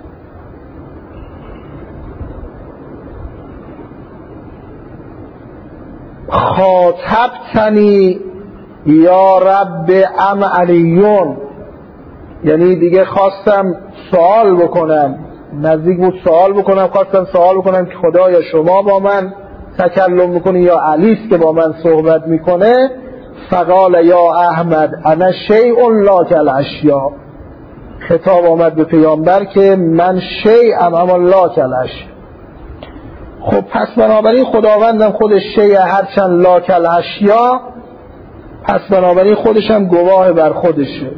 Speaker 1: خاطبتنی یا رب ام علیون، یعنی دیگه خواستم سوال بکنم، نزدیک بود سوال بکنم، خواستم سوال بکنم که خدایا شما با من تکلم میکنی یا علیست که با من صحبت میکنه. فقال یا احمد انا شیء لا کالاشیاء، خطاب آمد به پیامبر که من شیء اما لا کالاشیاء. خب پس بنابراین خداوندم خودش شیء هرچند لا کالاشیاء، پس بنابراین خودش هم گواه بر خودشه.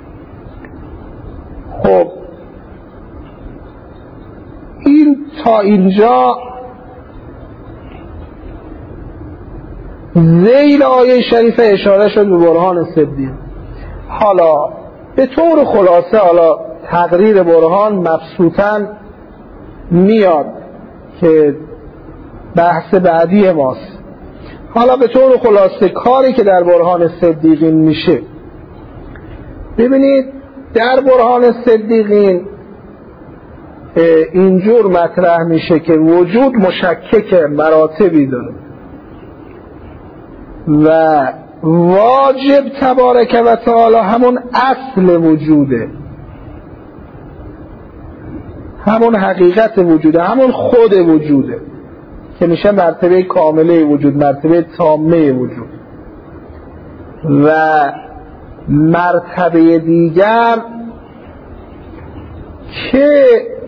Speaker 1: خب این تا اینجا ذیل آیه شریفه اشاره شد به برهان صدیق. حالا به طور خلاصه، حالا تقریر برهان مبسوطاً میاد که بحث بعدی ماست. حالا به طور خلاصه کاری که در برهان صدیقین میشه، ببینید در برهان صدیقین اینجور مطرح میشه که وجود مشکک مراتبی داره و واجب تبارک و تعالی همون اصل وجوده، همون حقیقت وجوده، همون خود وجوده که میشه مرتبه کامله وجود، مرتبه تامه وجود. و مرتبه دیگر که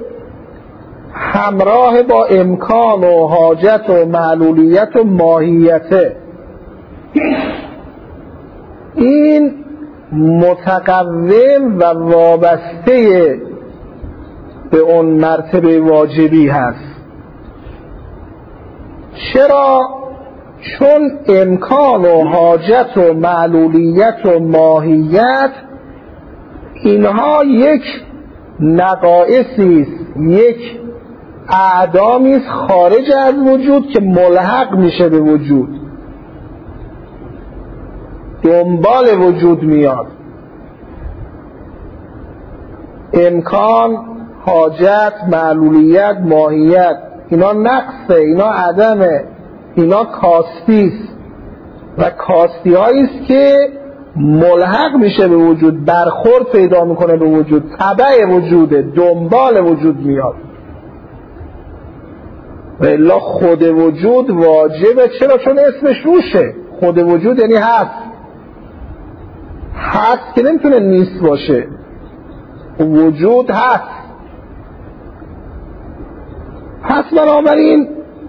Speaker 1: همراه با امکان و حاجت و معلولیت و ماهیته، این متقوم و وابسته به اون مرتبه واجبی هست. چرا؟ چون امکان و حاجت و معلولیت و ماهیت اینها یک نقائصی است، یک اعدامی است خارج از وجود که ملحق میشه به وجود، دنبال وجود میاد. امکان، حاجت، معلولیت، ماهیت، اینا نقصه، اینا عدمه، اینا کاستی است و کاستی هایی است که ملحق میشه به وجود، برخورد پیدا میکنه به وجود، تبع وجوده، دنبال وجود میاد. و الا خود وجود واجبه. چرا؟ چون اسمش روشه. خود وجود یعنی هست، هست که نمیتونه نیست باشه، وجود هست. پس بنابراین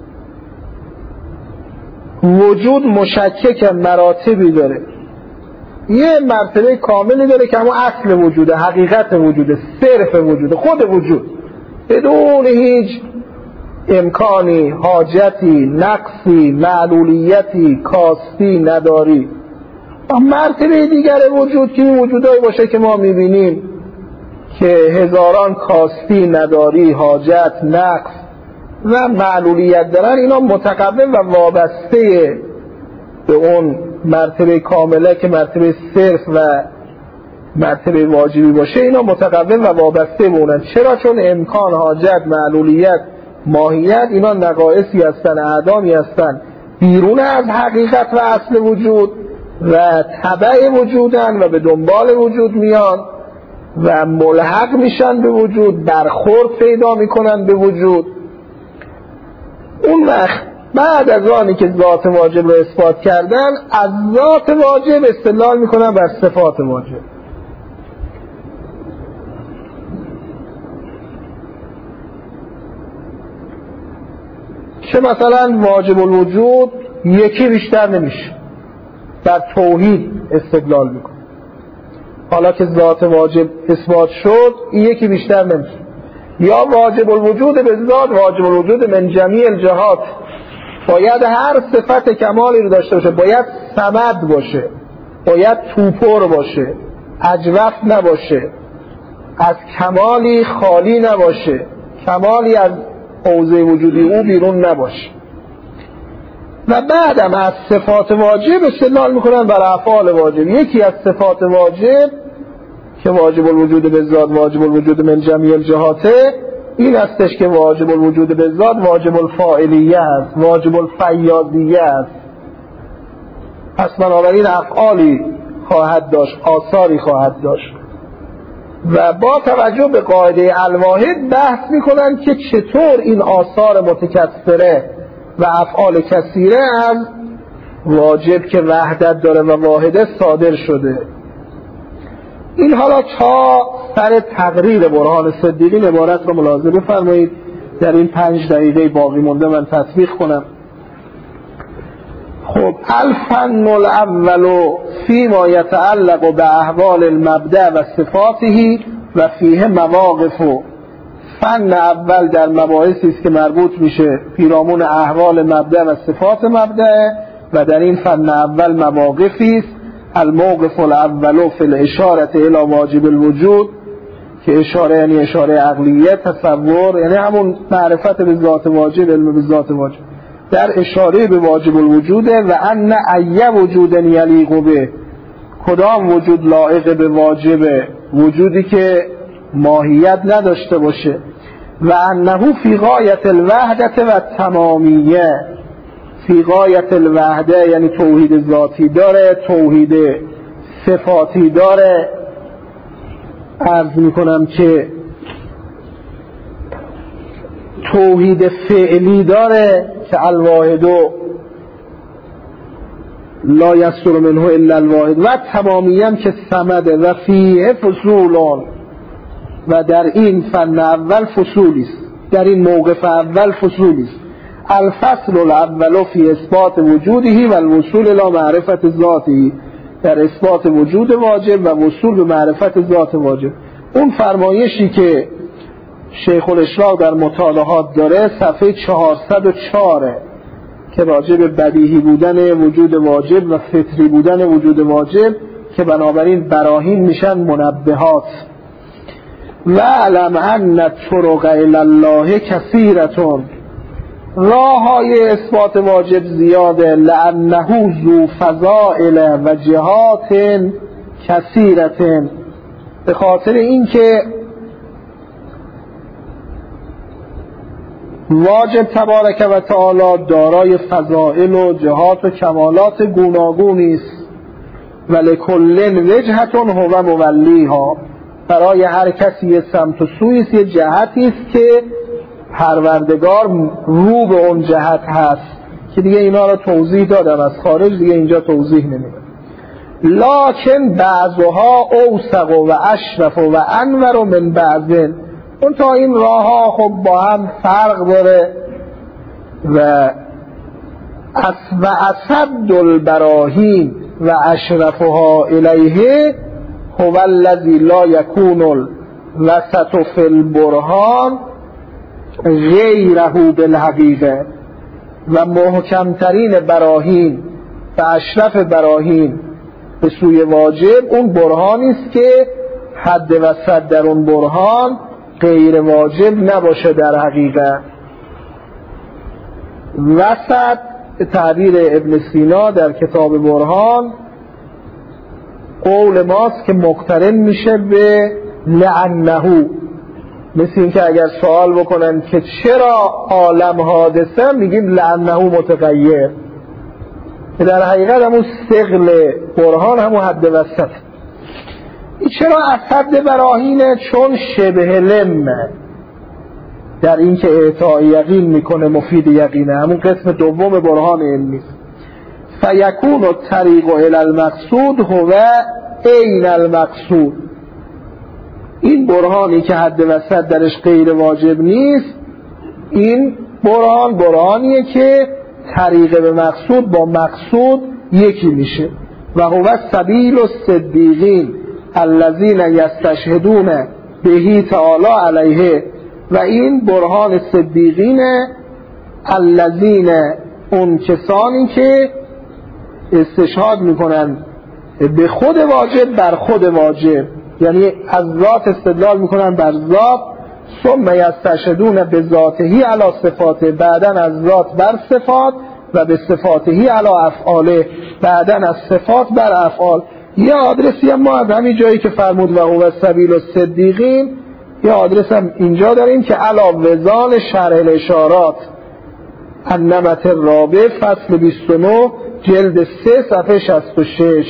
Speaker 1: وجود مشکک مراتبی داره. یه مرتبه کاملی داره که همون اصل وجوده، حقیقت وجوده، صرف وجوده، خود وجود، بدون هیچ امکانی، حاجتی، نقصی، معلولیتی، کاستی نداری. مرتبه دیگر وجود که این وجودایی باشه که ما میبینیم که هزاران کاستی، نداری، حاجت، نقص و معلولیت دارن، اینا متقوم و وابسته به اون مرتبه کامله که مرتبه صرف و مرتبه واجبی باشه، اینا متقوم و وابسته به اونن. چرا؟ چون امکان، حاجت، معلولیت، ماهیت اینا نقائصی هستن، اعدامی هستن بیرون از حقیقت و اصل وجود و تبع وجودن و به دنبال وجود میان و ملحق میشن به وجود، برخورد پیدا میکنن به وجود. اون وقت بعد از آنی که ذات واجب رو اثبات کردن، از ذات واجب استدلال میکنن بر صفات واجب. که مثلا واجب الوجود یکی بیشتر نمیشه، در توحید استدلال میکنه. حالا که ذات واجب اثبات شد، یکی بیشتر نمیشه. یا واجب الوجود به ذات واجب الوجود من جمیع الجهات، باید هر صفت کمالی رو داشته باشه، باید صمد باشه، باید توپر باشه، اجوف نباشه، از کمالی خالی نباشه، کمالی از حوزه وجودی او بیرون نباشه. و بعدم از صفات واجب استدلال میکنن بر افعال واجب. یکی از صفات واجب که واجب الوجود به ذات واجب الوجود من جمیع الجهاته، این استش که واجب الوجود به ذات واجب الفاعلیه است، واجب الفیاضیه است. پس بنابراین افعالی خواهد داشت، آثاری خواهد داشت. و با توجه به قاعده الواحد بحث میکنن که چطور این آثار متکثره و افعال کثیره از واجب که وحدت داره و واحده صادر شده. این حالا تا سر تقریر برهان صدیقین عبارت رو ملاحظه بفرمایید. در این 5 دقیقه باقی مونده من تطبیق کنم. خب الفن الاول فيما يتعلق باحوال المبدأ و صفاته و فیه مواقف. فن اول در مباحثی است که مربوط میشه پیرامون احوال مبدأ و صفات مبدأ و در این فن اول مواقفی است. الموقف الاول فی الاشاره الى واجب الوجود، که اشاره یعنی اشاره عقلیه، تصور یعنی همون معرفت به ذات واجب، علم به ذات واجب، در اشاره به واجب الوجود و ان ای وجود یلیق به، کدام وجود لایق به واجب، وجودی که ماهیت نداشته باشه. و انه فی غایت الوحدت و تمامیه، فی غایت الوحده یعنی توحید ذاتی داره، توحید صفاتی داره. عرض میکنم که توحید فعلی داره که الواحد لا یصدر منه الا الواحد، و تمامیاً که صمده. و فیه فصولان، و در این فن اول فصولی است، در این موقف اول فصولی است. الفصل الاول فی اثبات وجوده و الوصول الى معرفت ذاته، در اثبات وجود واجب و وصول به معرفت ذات واجب. اون فرمایشی که شیخ الاشراق در مطالعات داره صفحه 404 که راجع به بدیهی بودن وجود واجب و فطری بودن وجود واجب، که بنابراین براهین میشن منبهات. و علم ان الطرق الی الله کثیرتون، راه های اثبات واجب زیاده. لانه ذو فضائل و جهات کثیرتن، به خاطر اینکه واجب تبارک و تعالی دارای فضائل و جهات و کمالات گوناگونی است. و لکل وجهة هو مولیها، برای هر کسی یه سمت و سویی است، یه جهتی است که پروردگار رو به اون جهت هست، که دیگه اینا رو توضیح دادم از خارج، دیگه اینجا توضیح نمیدم. لکن بعضها اوثق و اشرف و انور من بعض، اون تا این راه ها خب با هم فرق داره. و اسد البراهین و اشرفها الیه هو الذی لا یکون الوسط فی البرهان غیره بالحقیقه. و محکمترین براهین و اشرف براهین به سوی واجب اون برهانی است که حد وسط در اون برهان غیر واجب نباشه در حقیقت. وسط تعبیر ابن سینا در کتاب برهان قول ماست که مقترن میشه به لعنه، مثل این که اگر سوال بکنن که چرا عالم حادثه، میگیم لعنه متغیر، در حقیقت همون ثقل برهان همون حد وسط. چرا از حد براهینه؟ چون شبه لمه در این که اعطای یقین میکنه مفید یقینه، همون قسم دوم برهان علمی. فیکون الطریق الی المقصود هو عین المقصود. این برهانی که حد وسط درش غیر واجب نیست، این برهانیه که طریق به مقصود با مقصود یکی میشه. و هو سبیل الصدیقین الذین یستشهدون بهی تعالی علیه. و این برهان صدیقینه، الذین اون کسانی که استشهاد میکنن به خود واجب بر خود واجب، یعنی از ذات استدلال میکنن بر ذات، ثم یستشهدون به ذاته علی صفاته، بعدن از ذات بر صفات، و به صفاته علی افعاله، بعدن از صفات بر افعال. یه آدرسی هم ما از همین جایی که فرمود و هو سبیل الصدیقین، یه آدرس هم اینجا داریم که علی وزان شرح الاشارات النمط الرابع فصل 29 جلد 3 صفحه 66،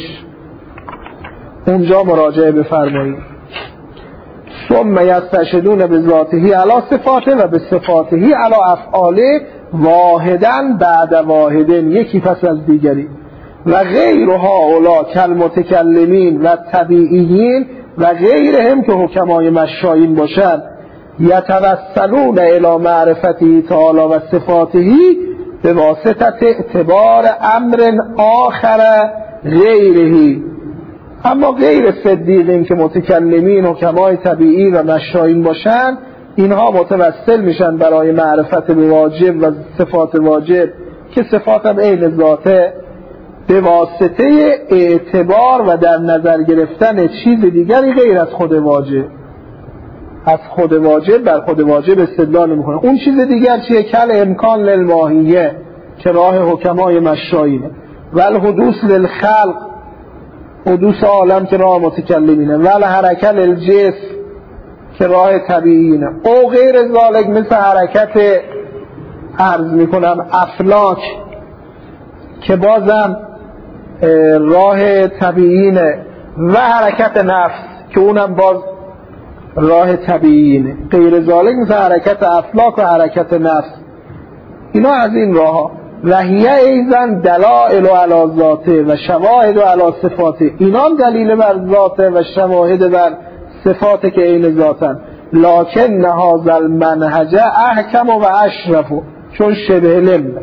Speaker 1: اونجا مراجعه بفرمایید. ثم یستشهدون به ذاته علی صفاته و به صفاته علی افعاله واحدن بعد واحدن، یکی پس از دیگری. و غیر هؤلاء کالمتکلمین و طبیعیین و غیرهم که حکمای مشایین باشند، یتوسلون الی معرفته تعالی و صفاته به واسطه اعتبار امر آخر غیره. اما غیر صدیقین که متکلمین حکمای طبیعی و مشایین باشند، اینها متوسل میشن برای معرفت به واجب و صفات واجب که صفات هم عین ذاته، به واسطه اعتبار و در نظر گرفتن چیز دیگری غیر از خود واجب. از خود واجب بر خود واجب استدلال نمیکنه. اون چیز دیگر چیه؟ کل امکان للماهیه که راه حکمای مشایینه، و الحدوث للخلق حدوث عالم که راه متکلمینه، و الحرکت للجسم که راه طبیعینه، او غیر ذالک مثل حرکت عرض میکنم افلاک که بازم راه طبیعینه، و حرکت نفس که اونم باز راه طبیعینه. غیر ذالک مثل حرکت افلاک و حرکت نفس، اینا از این راه ها. و هیه ایزن دلائل علی ذاته و شواهد علی صفاته، اینا هم دلیل بر ذاته و شواهد بر صفاته که این ذاتن. لکن هذا المنهج احکم و اشرف، چون شبه لم.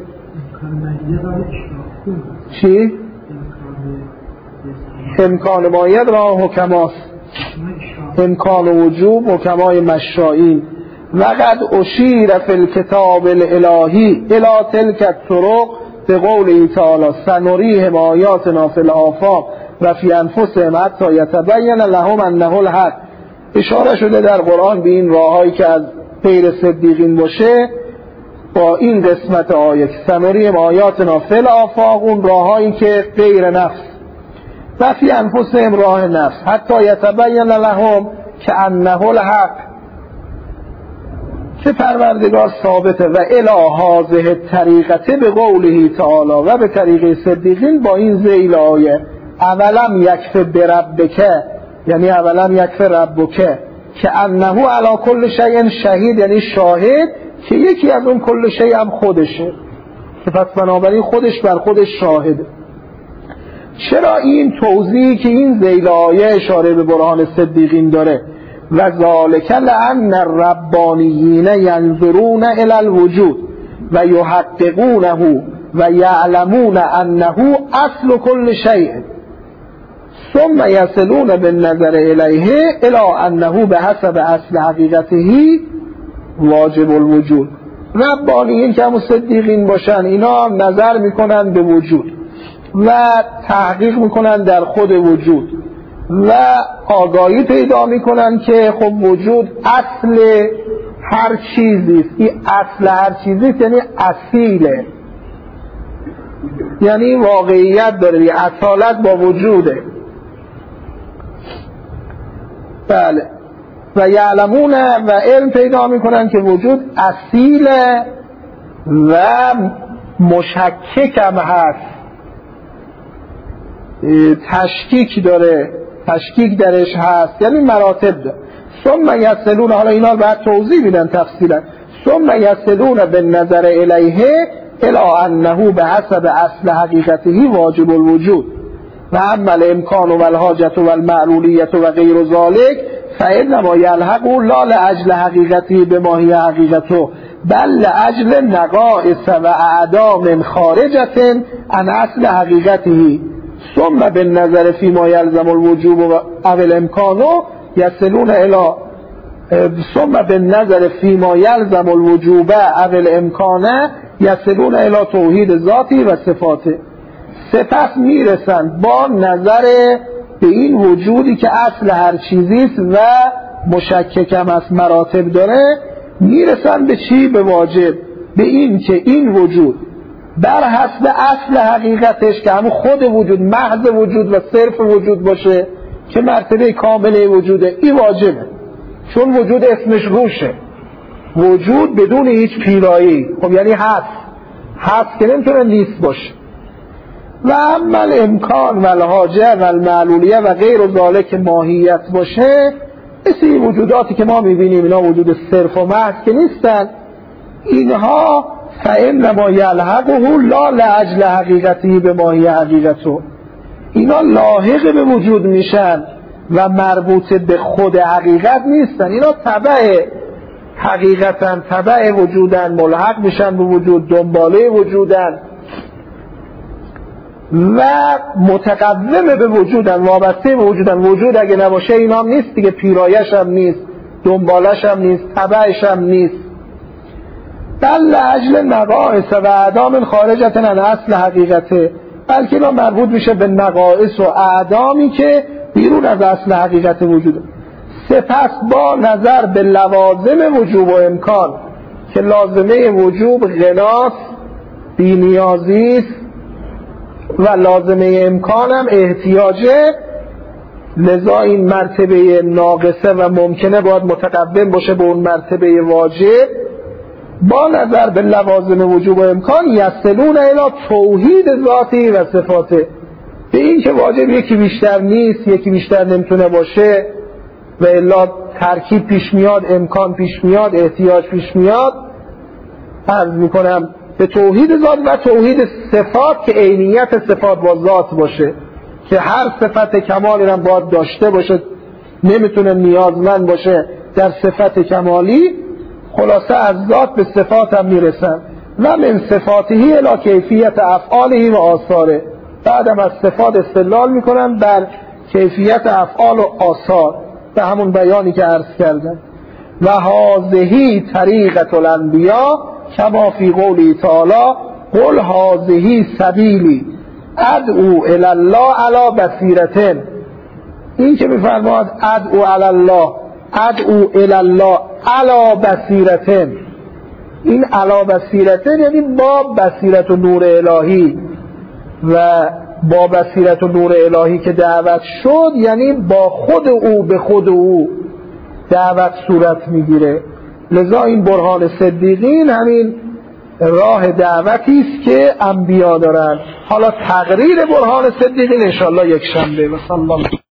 Speaker 1: چی؟ امکان مایید را حکماست، امکان وجوب حکمای مشائین. وقد اشیر فی الکتاب الالهی الی تلک الطرق به قوله تعالی سنریهم آیاتنا فی الآفاق و فی انفسهم حتی یتبین لهم انه الحق. اشاره شده در قرآن به این راههایی که از غیر صدیقین باشه با این قسمت آیه سنریهم آیاتنا فی الآفاق، اون راههایی که غیر نفس، و فی انفسهم راه نفس، حتی یتبین لهم که انه الحق که پروردگار ثابته. و الی هذه الطریقه به قوله تعالی و به طریق صدیقین با این ذیل آیه اولم یکف بربک، یعنی اولم یکف ربک که انه علی کل شیء شهید، یعنی شاهد که یکی از اون کل شیء هم خودشه، که پس بنابراین خودش بر خودش شاهده. چرا این توضیحی که این ذیل آیه اشاره به برهان صدیقین داره؟ و ذالک لأن الربانیین ینظرون الی الوجود و یحققونه و یعلمون انه اصل کل شیء ثم یصلون بالنظر الیه الی انه بحسب اصل حقیقته واجب الوجود. ربانیین که هم صدیقین باشن، اینا نظر میکنن به وجود و تحقیق میکنن در خود وجود و آگاهی پیدا میکنن که خب وجود اصل هر چیزی است. این اصل هر چیزی است یعنی اصیله، یعنی واقعیت داره، یعنی اصالت با وجوده. بله. و یعلمون و علم پیدا میکنن که وجود اصیله و مشکک هم هست، تشکیک داره، تشکیک درش هست، یعنی مراتب داره. ثم یصلون، حالا اینا رو بعد توضیح میدن تفصیلا. ثم یصلون بالنظر الیه الی انه بحسب اصل حقیقته واجب الوجود و اما الامکان و الحاجت و المعلولیت و غیر ذلک فانما یلحق لا لاجل حقیقته بما هی حقیقته بل لاجل نقائص و اعدام خارجه عن اصل حقیقته ثم بالنظر فيما يلزم الوجوب او الامکان یصلون الی ثم بالنظر فيما يلزم الوجوب او الامکان یصلون الی توحید ذاتی و صفاته. سپس میرسن با نظر به این وجودی که اصل هر چیزیست و مشککم از مراتب داره، میرسن به چی؟ به واجب، به این که این وجود بر حسب اصل حقیقتش که همون خود وجود، محض وجود و صرف وجود باشه که مرتبه کامل وجوده، این واجبه. چون وجود اسمش روشه، وجود بدون هیچ پیرایی، خب یعنی هست که نمیتونه نیست باشه. و اما الامکان و الحاجه و المعلولیه و غیر ذالک ماهیت باشه، مثل این وجوداتی که ما میبینیم اینا وجود صرف و محض که نیستن، اینها فانما یلحقه لا لاجل حقیقته بما هی حقیقته، اینا لاحق به وجود میشن و مربوط به خود حقیقت نیستن، اینا تبع حقیقتن، تبع وجودن، ملحق میشن به وجود، دنباله وجودن و متقوم به وجودن، وابسته به وجودن. وجود اگه نباشه اینا هم نیست دیگه، پیرایش هم نیست، دنبالش هم نیست، تبعش هم نیست. بل لاجل نقائص و اعدام خارجه عن اصل حقیقته، بلکه اینا مربوط میشه به نقائص و اعدامی که بیرون از اصل حقیقت وجوده. سپس با نظر به لوازم وجوب و امکان که لازمه وجوب غناست، بی‌نیازیست و لازمه امکان هم احتیاجه، لذا این مرتبه ناقصه و ممکنه باید متقدم باشه به اون مرتبه واجب. با نظر به لوازم وجوب و امکان یصلون الی توحید ذاتی و صفاته، به این که واجب یکی بیشتر نیست، یکی بیشتر نمیتونه باشه و الا ترکیب پیش میاد، امکان پیش میاد، احتیاج پیش میاد. عرض میکنم به توحید ذات و توحید صفات که عینیت صفات با ذات باشه، که هر صفت کمالی هم باید داشته باشه، نمیتونه نیازمند باشه در صفت کمالی. خلاصه از ذات به صفات هم میرسن و من صفاتهی الی کیفیت افعاله و آثاره. بعدم از صفات استدلال میکنن بر کیفیت افعال و آثار به همون بیانی که عرض کردن. و هذه طریقة الانبیاء کما فی قوله تعالی قل هذه سبیلی ادعو الی الله علی بصیرة، این که میفرماد ادعو الی الله، ادعو الی الله علی بصیرة، این علی بصیرة یعنی با بصیرت و نور الهی، و با بصیرت و نور الهی که دعوت شد یعنی با خود او به خود او دعوت صورت میگیره. لذا این برهان صدیقین همین راه دعوتی است که انبیا دارن. حالا تقریر برهان صدیقین انشاءالله یک شنبه. و صلی الله